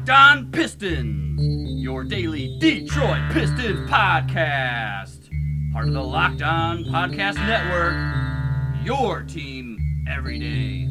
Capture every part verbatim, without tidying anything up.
Locked On Pistons, your daily Detroit Pistons podcast. Part of the Locked On Podcast Network, your team every day.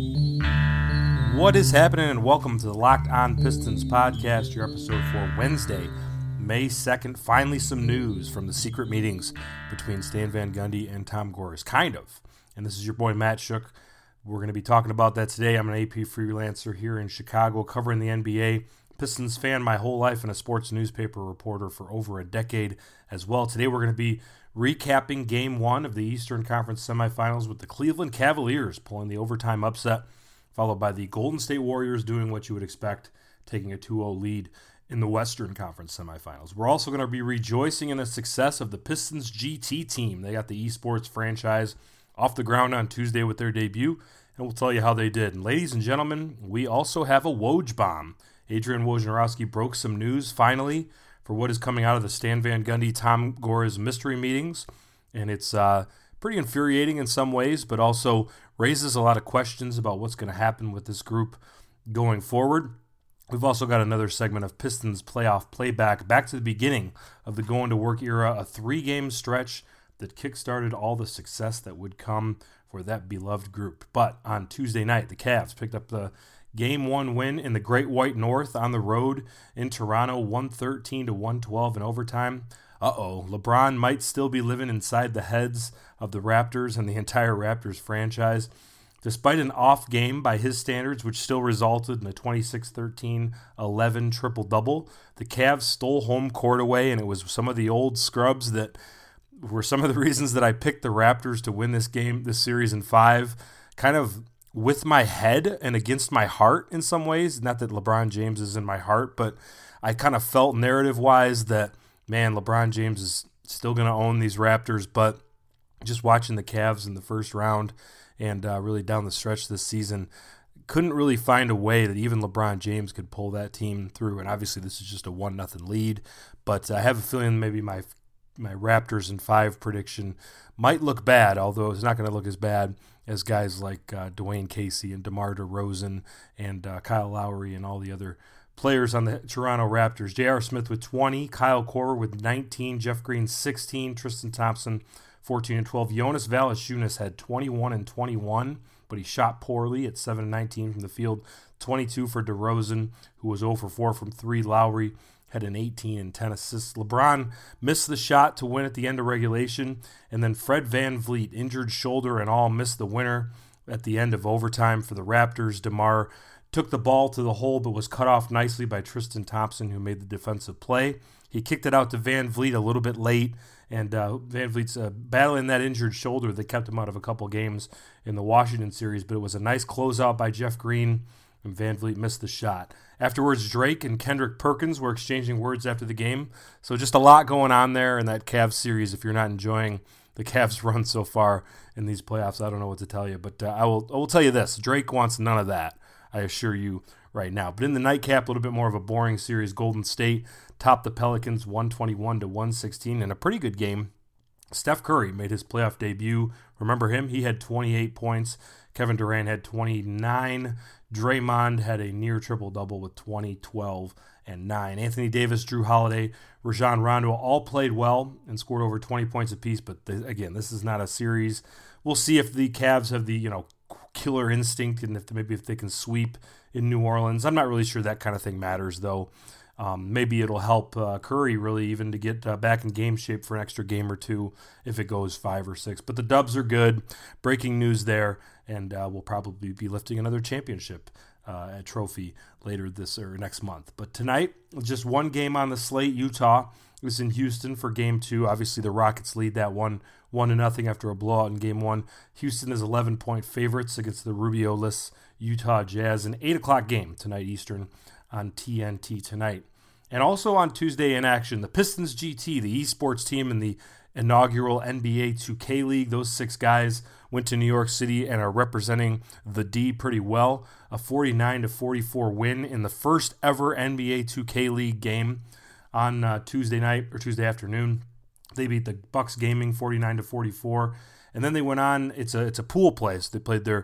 What is happening, and welcome to the Locked On Pistons podcast, your episode for Wednesday, May second. Finally some news from the secret meetings between Stan Van Gundy and Tom Gores, kind of. And this is your boy Matt Shook. We're going to be talking about that today. I'm an A P freelancer here in Chicago covering the N B A. Pistons fan my whole life and a sports newspaper reporter for over a decade as well. Today we're going to be recapping Game one of the Eastern Conference semifinals with the Cleveland Cavaliers pulling the overtime upset, followed by the Golden State Warriors doing what you would expect, taking a two oh lead in the Western Conference semifinals. We're also going to be rejoicing in the success of the Pistons G T team. They got the esports franchise off the ground on Tuesday with their debut, and we'll tell you how they did. And ladies and gentlemen, we also have a Woj bomb. Adrian Wojnarowski broke some news finally for what is coming out of the Stan Van Gundy, Tom Gores mystery meetings, and it's uh, pretty infuriating in some ways, but also raises a lot of questions about what's going to happen with this group going forward. We've also got another segment of Pistons playoff playback, back to the beginning of the going to work era, a three-game stretch that kickstarted all the success that would come for that beloved group. But on Tuesday night, the Cavs picked up the Game one win in the Great White North on the road in Toronto, one thirteen to one twelve in overtime. Uh-oh, LeBron might still be living inside the heads of the Raptors and the entire Raptors franchise. Despite an off game by his standards, which still resulted in a twenty-six thirteen eleven triple-double, the Cavs stole home court away, and it was some of the old scrubs that were some of the reasons that I picked the Raptors to win this game, this series in five, kind of with my head and against my heart in some ways. Not that LeBron James is in my heart, but I kind of felt narrative-wise that, man, LeBron James is still going to own these Raptors, but just watching the Cavs in the first round and uh, really down the stretch this season, couldn't really find a way that even LeBron James could pull that team through. And obviously this is just a one nothing lead, but I have a feeling maybe my my Raptors in five prediction might look bad, although it's not going to look as bad as guys like uh, Dwayne Casey and DeMar DeRozan and uh, Kyle Lowry and all the other players on the Toronto Raptors. J R. Smith with twenty, Kyle Korver with nineteen, Jeff Green sixteen, Tristan Thompson fourteen and twelve. Jonas Valanciunas had twenty-one and twenty-one, but he shot poorly at seven and nineteen from the field. twenty-two for DeRozan, who was zero for four from three. Lowry had an eighteen and ten assists. LeBron missed the shot to win at the end of regulation, and then Fred VanVleet, injured shoulder and all, missed the winner at the end of overtime for the Raptors. DeMar took the ball to the hole but was cut off nicely by Tristan Thompson, who made the defensive play. He kicked it out to VanVleet a little bit late, and uh, VanVleet's uh, battling that injured shoulder that kept him out of a couple games in the Washington series, but it was a nice closeout by Jeff Green, and VanVleet missed the shot. Afterwards, Drake and Kendrick Perkins were exchanging words after the game. So just a lot going on there in that Cavs series. If you're not enjoying the Cavs run so far in these playoffs, I don't know what to tell you. But uh, I will I will tell you this. Drake wants none of that, I assure you right now. But in the nightcap, a little bit more of a boring series. Golden State topped the Pelicans one twenty-one to one sixteen in a pretty good game. Steph Curry made his playoff debut. Remember him? He had twenty-eight points. Kevin Durant had twenty-nine. Draymond had a near triple-double with twenty, twelve, and nine. Anthony Davis, Drew Holiday, Rajon Rondo all played well and scored over twenty points apiece. But the, again, this is not a series. We'll see if the Cavs have the you know killer instinct and if maybe if they can sweep in New Orleans. I'm not really sure that kind of thing matters, though. Um, maybe it'll help uh, Curry really even to get uh, back in game shape for an extra game or two if it goes five or six. But the Dubs are good. Breaking news there, and uh, we'll probably be lifting another championship uh, a trophy later this or next month. But tonight, just one game on the slate. Utah is in Houston for game two. Obviously, the Rockets lead that one one to nothing after a blowout in game one. Houston is eleven point favorites against the Rubio-less Utah Jazz. An eight o'clock game tonight Eastern on T N T tonight. And also on Tuesday in action, the Pistons G T, the esports team in the inaugural N B A two K League. Those six guys went to New York City and are representing the D pretty well. A forty-nine to forty-four win in the first ever N B A two K League game on uh, Tuesday night or Tuesday afternoon. They beat the Bucks Gaming forty-nine to forty-four. And then they went on, it's a it's a pool play. So they played their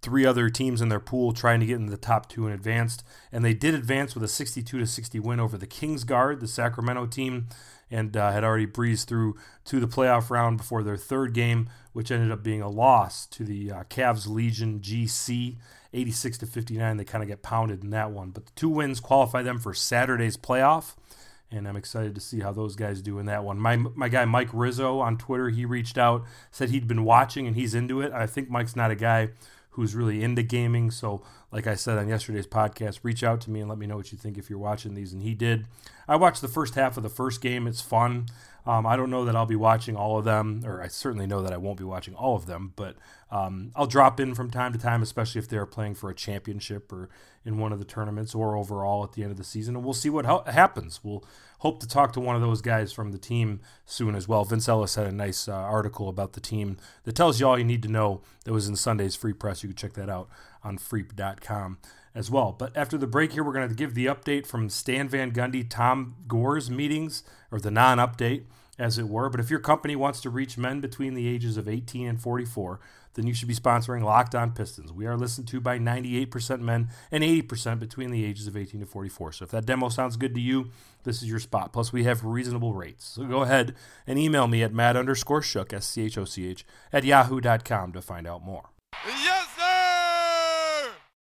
three other teams in their pool trying to get into the top two and advanced. And they did advance with a sixty-two to sixty win over the Kingsguard, the Sacramento team, and uh, had already breezed through to the playoff round before their third game, which ended up being a loss to the uh, Cavs Legion G C, eighty-six to fifty-nine. They kind of get pounded in that one. But the two wins qualify them for Saturday's playoff, and I'm excited to see how those guys do in that one. My my guy Mike Rizzo on Twitter, he reached out, said he'd been watching and he's into it. I think Mike's not a guy who's really into gaming, so like I said on yesterday's podcast, reach out to me and let me know what you think if you're watching these, and he did. I watched the first half of the first game. It's fun. Um, I don't know that I'll be watching all of them, or I certainly know that I won't be watching all of them, but um, I'll drop in from time to time, especially if they're playing for a championship or in one of the tournaments or overall at the end of the season, and we'll see what ha- happens. We'll hope to talk to one of those guys from the team soon as well. Vince Ellis had a nice uh, article about the team that tells you all you need to know that was in Sunday's Free Press. You can check that out on freep dot com as well. But after the break here, we're going to give the update from Stan Van Gundy, Tom Gore's meetings, or the non-update, as it were. But if your company wants to reach men between the ages of eighteen and forty-four, then you should be sponsoring Locked On Pistons. We are listened to by ninety-eight percent men and eighty percent between the ages of eighteen to forty-four. So if that demo sounds good to you, this is your spot. Plus, we have reasonable rates. So go ahead and email me at Matt underscore Schoch, S C H O C H, at yahoo dot com to find out more. Yes, sir!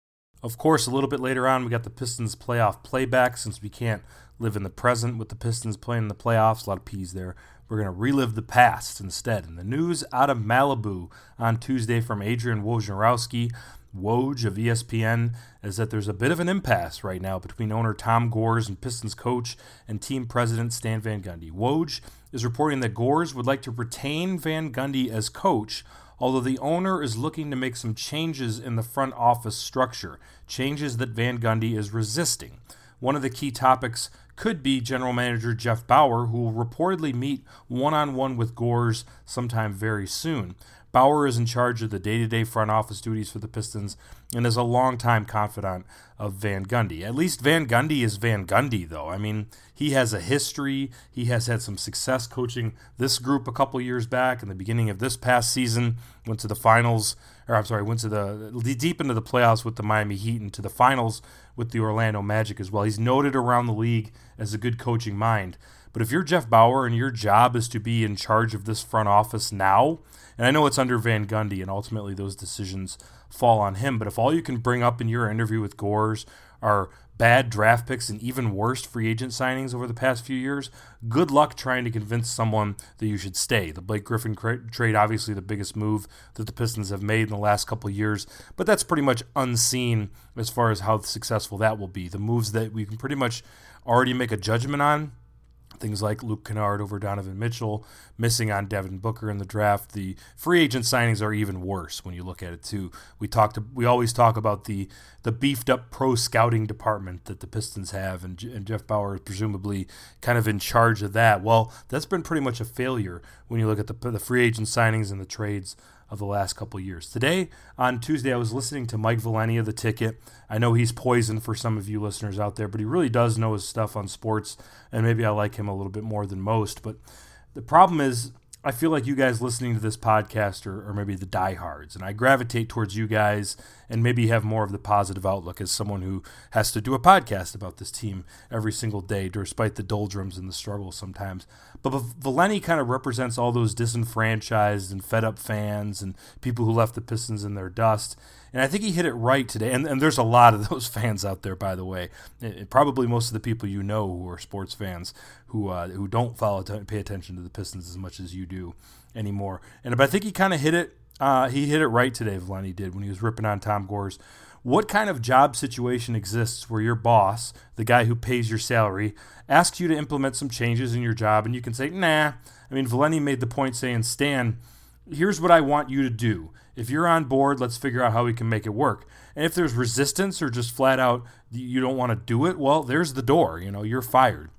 Of course, a little bit later on, we got the Pistons playoff playback. Since we can't live in the present with the Pistons playing in the playoffs, a lot of P's there. We're going to relive the past instead. And the news out of Malibu on Tuesday from Adrian Wojnarowski, Woj of E S P N, is that there's a bit of an impasse right now between owner Tom Gores and Pistons coach and team president Stan Van Gundy. Woj is reporting that Gores would like to retain Van Gundy as coach, although the owner is looking to make some changes in the front office structure, changes that Van Gundy is resisting. One of the key topics could be general manager Jeff Bower, who will reportedly meet one-on-one with Gores sometime very soon. Bower is in charge of the day-to-day front office duties for the Pistons and is a longtime confidant of Van Gundy. At least Van Gundy is Van Gundy, though. I mean, he has a history. He has had some success coaching this group a couple years back. In the beginning of this past season, went to the finals, or I'm sorry, went to the deep into the playoffs with the Miami Heat and to the finals with the Orlando Magic as well. He's noted around the league as a good coaching mind. But if you're Jeff Bower and your job is to be in charge of this front office now, and I know it's under Van Gundy and ultimately those decisions fall on him, but if all you can bring up in your interview with Gores are bad draft picks and even worse free agent signings over the past few years, good luck trying to convince someone that you should stay. The Blake Griffin trade, obviously the biggest move that the Pistons have made in the last couple of years, but that's pretty much unseen as far as how successful that will be. The moves that we can pretty much already make a judgment on, things like Luke Kennard over Donovan Mitchell, missing on Devin Booker in the draft. The free agent signings are even worse when you look at it too. We talked. We always talk about the the beefed up pro scouting department that the Pistons have, and, and Jeff Bower is presumably kind of in charge of that. Well, that's been pretty much a failure when you look at the the free agent signings and the trades of the last couple of years. Today, on Tuesday, I was listening to Mike Valeni of The Ticket. I know he's poison for some of you listeners out there, but he really does know his stuff on sports, and maybe I like him a little bit more than most. But the problem is, I feel like you guys listening to this podcast are, are maybe the diehards, and I gravitate towards you guys and maybe have more of the positive outlook as someone who has to do a podcast about this team every single day, despite the doldrums and the struggles sometimes. But Valeni kind of represents all those disenfranchised and fed-up fans and people who left the Pistons in their dust. And I think he hit it right today. And, and there's a lot of those fans out there, by the way. It, probably most of the people you know who are sports fans who uh, who don't follow t- pay attention to the Pistons as much as you do anymore. And but I think he kind of hit it. Uh, he hit it right today, Valeni did, when he was ripping on Tom Gores. What kind of job situation exists where your boss, the guy who pays your salary, asks you to implement some changes in your job and you can say, nah. I mean, Valeni made the point saying, Stan, here's what I want you to do. If you're on board, let's figure out how we can make it work. And if there's resistance or just flat out you don't want to do it, well, there's the door. You know, you're fired.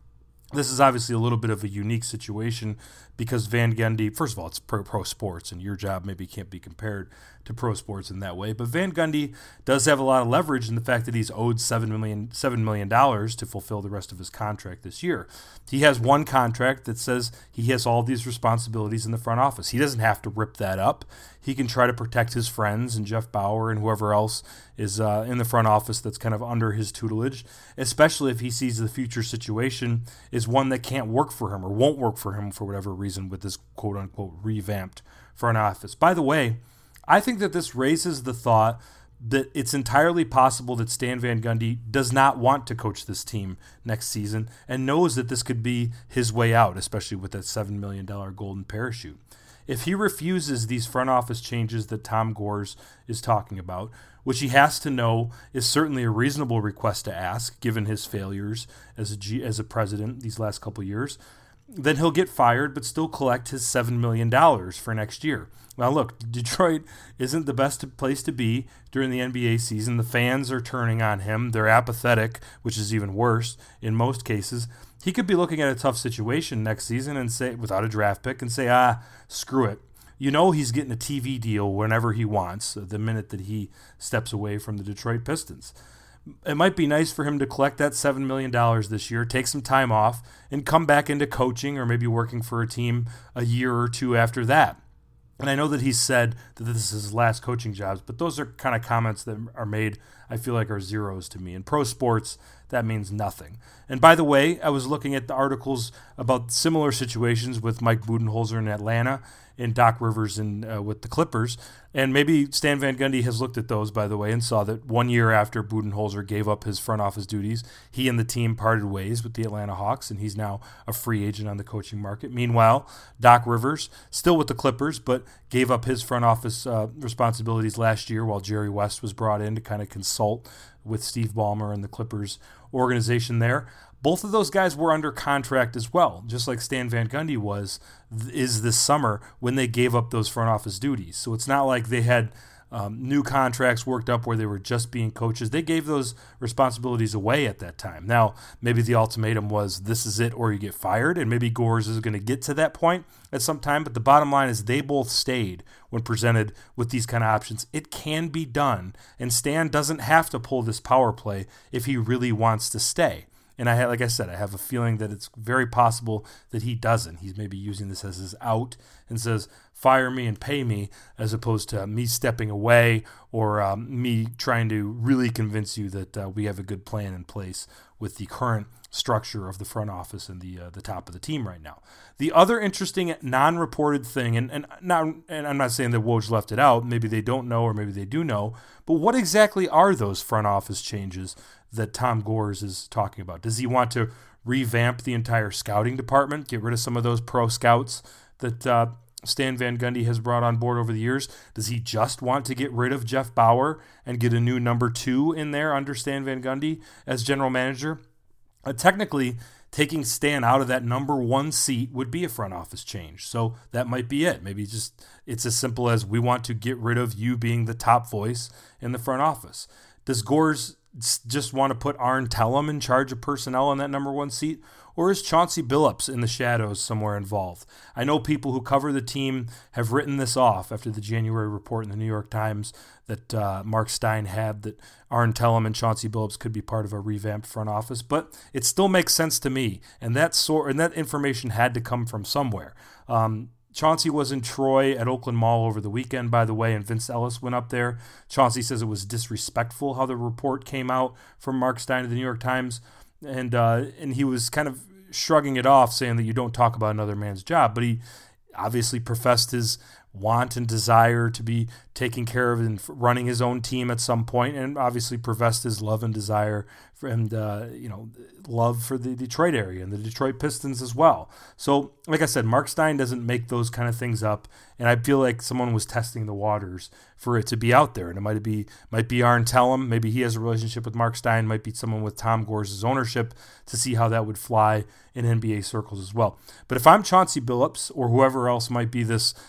This is obviously a little bit of a unique situation because Van Gundy, first of all, it's pro, pro sports, and your job maybe can't be compared to pro sports in that way. But Van Gundy does have a lot of leverage in the fact that he's owed seven million dollars seven million dollars to fulfill the rest of his contract this year. He has one contract that says he has all these responsibilities in the front office. He doesn't have to rip that up. He can try to protect his friends and Jeff Bauer and whoever else is uh, in the front office that's kind of under his tutelage, especially if he sees the future situation is one that can't work for him or won't work for him for whatever reason with this quote-unquote revamped front office. By the way, I think that this raises the thought that it's entirely possible that Stan Van Gundy does not want to coach this team next season and knows that this could be his way out, especially with that seven million dollars golden parachute. If he refuses these front office changes that Tom Gores is talking about, which he has to know is certainly a reasonable request to ask, given his failures as a, G, as a president these last couple of years, then he'll get fired but still collect his seven million dollars for next year. Now, look, Detroit isn't the best place to be during the N B A season. The fans are turning on him. They're apathetic, which is even worse in most cases. He could be looking at a tough situation next season and say, without a draft pick, and say, ah, screw it. You know he's getting a T V deal whenever he wants, the minute that he steps away from the Detroit Pistons. It might be nice for him to collect that seven million dollars this year, take some time off, and come back into coaching or maybe working for a team a year or two after that. And I know that he said that this is his last coaching jobs, but those are kind of comments that are made, I feel like, are zeros to me. In pro sports, that means nothing. And by the way, I was looking at the articles about similar situations with Mike Budenholzer in Atlanta and Doc Rivers in, uh, with the Clippers. And maybe Stan Van Gundy has looked at those, by the way, and saw that one year after Budenholzer gave up his front office duties, he and the team parted ways with the Atlanta Hawks, and he's now a free agent on the coaching market. Meanwhile, Doc Rivers, still with the Clippers, but gave up his front office uh, responsibilities last year while Jerry West was brought in to kind of consult with Steve Ballmer and the Clippers organization there. Both of those guys were under contract as well, just like Stan Van Gundy was, is this summer when they gave up those front office duties. So it's not like they had um, new contracts worked up where they were just being coaches. They gave those responsibilities away at that time. Now, maybe the ultimatum was this is it or you get fired, and maybe Gores is going to get to that point at some time. But the bottom line is they both stayed when presented with these kind of options. It can be done, and Stan doesn't have to pull this power play if he really wants to stay. And I, like I said, I have a feeling that it's very possible that he doesn't. He's maybe using this as his out and says, fire me and pay me, as opposed to me stepping away or um, me trying to really convince you that uh, we have a good plan in place with the current structure of the front office and the uh, the top of the team right now. The other interesting non-reported thing, and and, not, and I'm not saying that Woj left it out, maybe they don't know or maybe they do know, but what exactly are those front office changes that Tom Gores is talking about? Does he want to revamp the entire scouting department, get rid of some of those pro scouts that uh, Stan Van Gundy has brought on board over the years? Does he just want to get rid of Jeff Bauer and get a new number two in there under Stan Van Gundy as general manager? Uh, technically, taking Stan out of that number one seat would be a front office change. So that might be it. Maybe just it's as simple as we want to get rid of you being the top voice in the front office. Does Gores just want to put Arn Tellem in charge of personnel in that number one seat? Or is Chauncey Billups in the shadows somewhere involved? I know people who cover the team have written this off after the January report in the New York Times that uh, Mark Stein had, that Arn Tellem and Chauncey Billups could be part of a revamped front office, but it still makes sense to me, and that sort and that information had to come from somewhere. Um, Chauncey was in Troy at Oakland Mall over the weekend, by the way, and Vince Ellis went up there. Chauncey says it was disrespectful how the report came out from Mark Stein of the New York Times, and uh, and he was kind of shrugging it off, saying that you don't talk about another man's job, but he obviously professed his want and desire to be taking care of and running his own team at some point, and obviously professed his love and desire for, and uh, you know, love for the Detroit area and the Detroit Pistons as well. So, like I said, Mark Stein doesn't make those kind of things up, and I feel like someone was testing the waters for it to be out there. And it might be might be Arn Tellem, maybe he has a relationship with Mark Stein, might be someone with Tom Gores' ownership, to see how that would fly in N B A circles as well. But if I'm Chauncey Billups or whoever else might be this mystery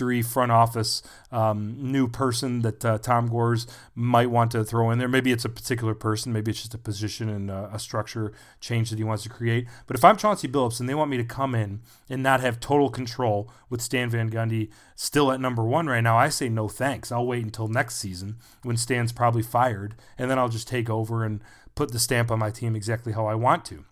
mystery front office um, new person that uh, Tom Gores might want to throw in there. Maybe it's a particular person. Maybe it's just a position and a, a structure change that he wants to create. But if I'm Chauncey Billups and they want me to come in and not have total control with Stan Van Gundy still at number one right now, I say no thanks. I'll wait until next season when Stan's probably fired, and then I'll just take over and put the stamp on my team exactly how I want to.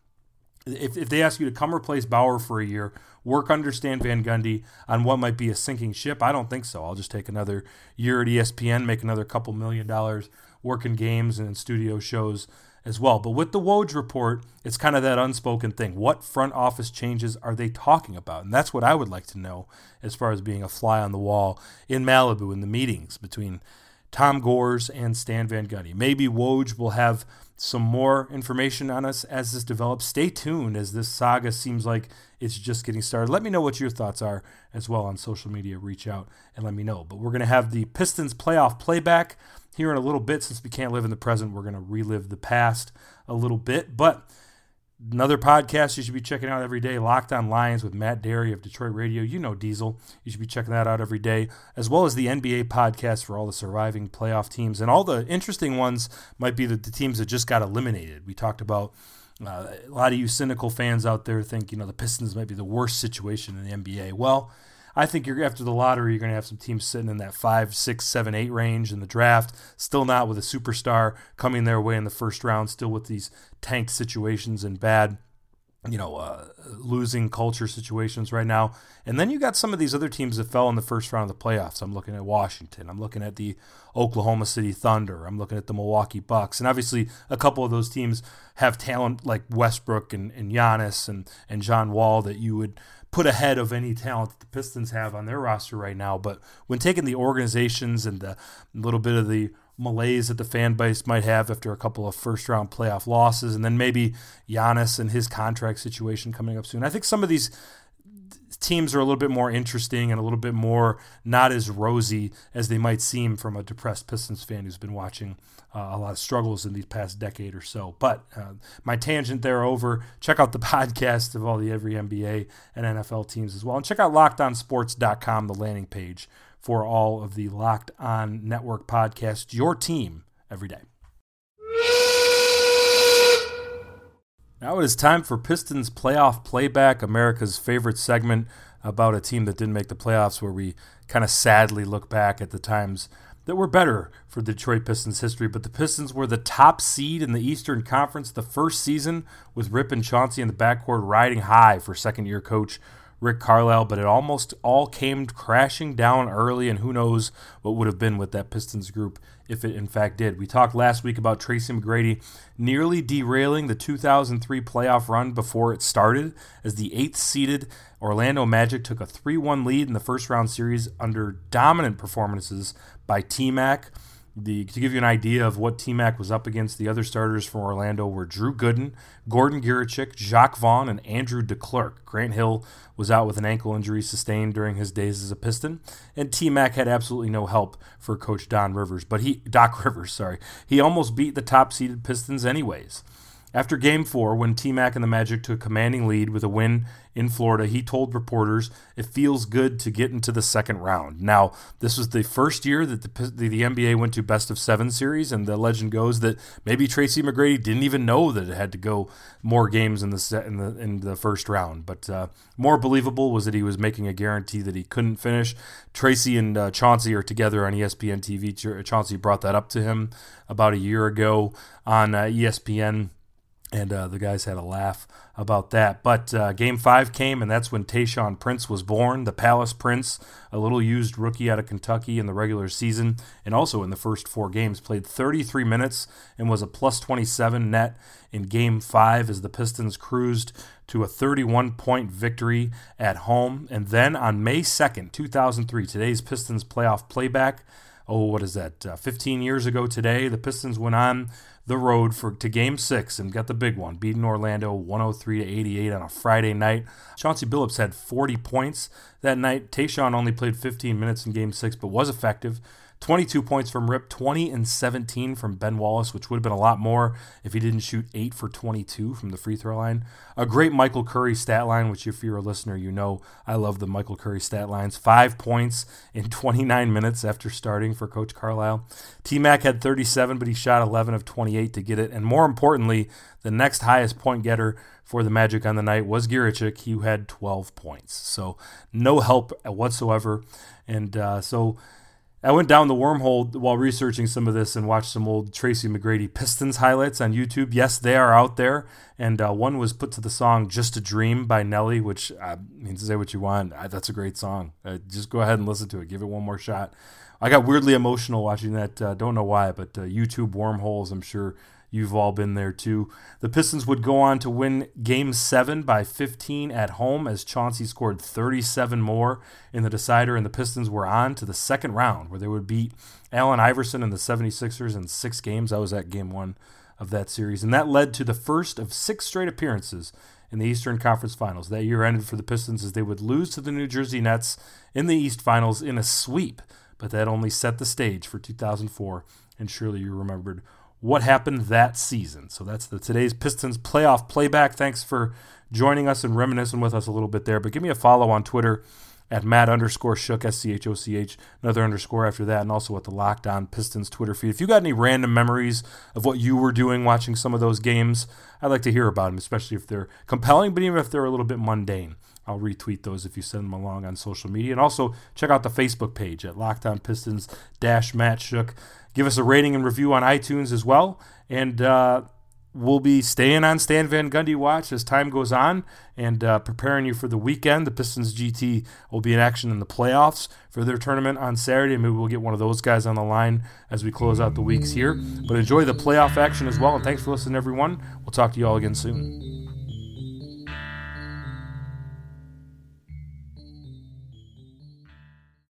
If if they ask you to come replace Bauer for a year, work under Stan Van Gundy on what might be a sinking ship, I don't think so. I'll just take another year at E S P N, make another couple million dollars working games and in studio shows as well. But with the Woj report, it's kind of that unspoken thing. What front office changes are they talking about? And that's what I would like to know as far as being a fly on the wall in Malibu in the meetings between Tom Gores and Stan Van Gundy. Maybe Woj will have some more information on us as this develops. Stay tuned as this saga seems like it's just getting started. Let me know what your thoughts are as well on social media. Reach out and let me know. But we're going to have the Pistons playoff playback here in a little bit. Since we can't live in the present, we're going to relive the past a little bit. But another podcast you should be checking out every day, Locked On Lions with Matt Derry of Detroit Radio. You know Diesel. You should be checking that out every day, as well as the N B A podcast for all the surviving playoff teams. And all the interesting ones might be the, the teams that just got eliminated. We talked about uh, a lot of you cynical fans out there think, you know, the Pistons might be the worst situation in the N B A. Well, I think you're after the lottery, you're going to have some teams sitting in that five, six, seven, eight range in the draft, still not with a superstar coming their way in the first round, still with these tanked situations and bad, you know, uh, losing culture situations right now. And then you got some of these other teams that fell in the first round of the playoffs. I'm looking at Washington. I'm looking at the Oklahoma City Thunder. I'm looking at the Milwaukee Bucks. And obviously a couple of those teams have talent like Westbrook and, and Giannis and, and John Wall that you would put ahead of any talent that the Pistons have on their roster right now. But when taking the organizations and the little bit of the malaise that the fan base might have after a couple of first-round playoff losses, and then maybe Giannis and his contract situation coming up soon, I think some of these teams are a little bit more interesting and a little bit more not as rosy as they might seem from a depressed Pistons fan who's been watching uh, a lot of struggles in these past decade or so. But uh, my tangent there over. Check out the podcast of all the every N B A and N F L teams as well. And check out locked on sports dot com, the landing page for all of the Locked On Network podcasts, your team every day. Now it is time for Pistons Playoff Playback, America's favorite segment about a team that didn't make the playoffs, where we kind of sadly look back at the times that were better for the Detroit Pistons history. But the Pistons were the top seed in the Eastern Conference the first season, with Rip and Chauncey in the backcourt riding high for second-year coach Rick Carlisle, but it almost all came crashing down early, and who knows what would have been with that Pistons group if it in fact did. We talked last week about Tracy McGrady nearly derailing the two thousand three playoff run before it started, as the eighth-seeded Orlando Magic took a three one lead in the first-round series under dominant performances by T-Mac. The, to give you an idea of what T-Mac was up against, the other starters from Orlando were Drew Gooden, Gordon Giericzik, Jacques Vaughn, and Andrew DeClercq. Grant Hill was out with an ankle injury sustained during his days as a Piston, and T-Mac had absolutely no help for Coach Don Rivers. But he, Doc Rivers, sorry, he almost beat the top-seeded Pistons anyways. After Game four, when T-Mac and the Magic took a commanding lead with a win in Florida, he told reporters, "It feels good to get into the second round." Now, this was the first year that the, the, the N B A went to best of seven series, and the legend goes that maybe Tracy McGrady didn't even know that it had to go more games in the set, in the in the first round. But uh, more believable was that he was making a guarantee that he couldn't finish. Tracy and uh, Chauncey are together on E S P N T V. Chauncey brought that up to him about a year ago on uh, E S P N. And uh, the guys had a laugh about that. But uh, Game five came, and that's when Tayshaun Prince was born, the Palace Prince, a little used rookie out of Kentucky in the regular season, and also in the first four games, played thirty-three minutes and was a plus twenty-seven net in Game five as the Pistons cruised to a thirty-one point victory at home. And then on May second, two thousand three, today's Pistons playoff playback, oh, what is that, uh, fifteen years ago today, the Pistons went on the road for to Game six and got the big one, beating Orlando one oh three to eighty-eight on a Friday night. Chauncey Billups had forty points that night. Tayshaun only played fifteen minutes in Game six, but was effective. twenty-two points from Rip, twenty and seventeen from Ben Wallace, which would have been a lot more if he didn't shoot eight for twenty-two from the free throw line. A great Michael Curry stat line, which if you're a listener, you know I love the Michael Curry stat lines. Five points in twenty-nine minutes after starting for Coach Carlisle. T-Mac had thirty-seven, but he shot eleven of twenty-eight to get it. And more importantly, the next highest point getter for the Magic on the night was Girichik, who had twelve points. So no help whatsoever. And uh, so I went down the wormhole while researching some of this and watched some old Tracy McGrady Pistons highlights on YouTube. Yes, they are out there. And uh, one was put to the song Just a Dream by Nelly, which, I mean, to say what you want, uh, that's a great song. Uh, just go ahead and listen to it. Give it one more shot. I got weirdly emotional watching that. Uh, don't know why, but uh, YouTube wormholes, I'm sure you've all been there too. The Pistons would go on to win Game seven by fifteen at home as Chauncey scored thirty-seven more in the decider, and the Pistons were on to the second round where they would beat Allen Iverson and the seventy-sixers in six games. I was at Game one of that series, and that led to the first of six straight appearances in the Eastern Conference Finals. That year ended for the Pistons as they would lose to the New Jersey Nets in the East Finals in a sweep, but that only set the stage for two thousand four, and surely you remembered what happened that season. So that's the today's Pistons playoff playback. Thanks for joining us and reminiscing with us a little bit there. But give me a follow on Twitter at Matt underscore Schoch, S C H O C H, another underscore after that, and also at the Locked On Pistons Twitter feed. If you got any random memories of what you were doing watching some of those games, I'd like to hear about them, especially if they're compelling, but even if they're a little bit mundane. I'll retweet those if you send them along on social media. And also check out the Facebook page at Locked On Pistons dash Matt Schoch. Give us a rating and review on iTunes as well. And uh, we'll be staying on Stan Van Gundy watch as time goes on and uh, preparing you for the weekend. The Pistons G T will be in action in the playoffs for their tournament on Saturday. Maybe we'll get one of those guys on the line as we close out the weeks here. But enjoy the playoff action as well. And thanks for listening, everyone. We'll talk to you all again soon.